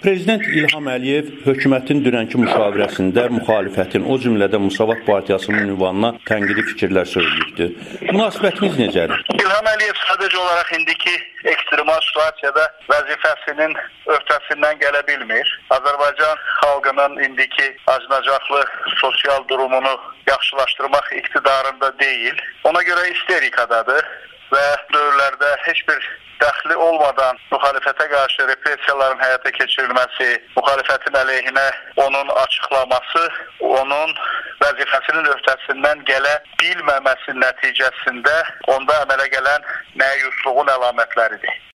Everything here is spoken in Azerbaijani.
Prezident İlham Əliyev hökumətin dünənki müşavirəsində müxalifətin, o cümlədə Müsavat Partiyasının ünvanına tənqidi fikirlər söyləyibdir. Münasibətiniz necədir? İlham Əliyev sadəcə olaraq indiki ekstremal situasiyada vəzifəsinin öhdəsindən gələ bilmir. Azərbaycan xalqının indiki acınacaqlı sosial durumunu yaxşılaşdırmaq iqtidarında deyil. Ona görə isterikadadır və dövrlərdə heç bir dəxli olmadan müxalifətə qarşı repressiyaların həyata keçirilməsi, müxalifətin əleyhinə onun açıqlaması, onun vəzifəsinin öhdəsindən gələ bilməməsi nəticəsində onda əmələ gələn məyusluğun əlamətləridir.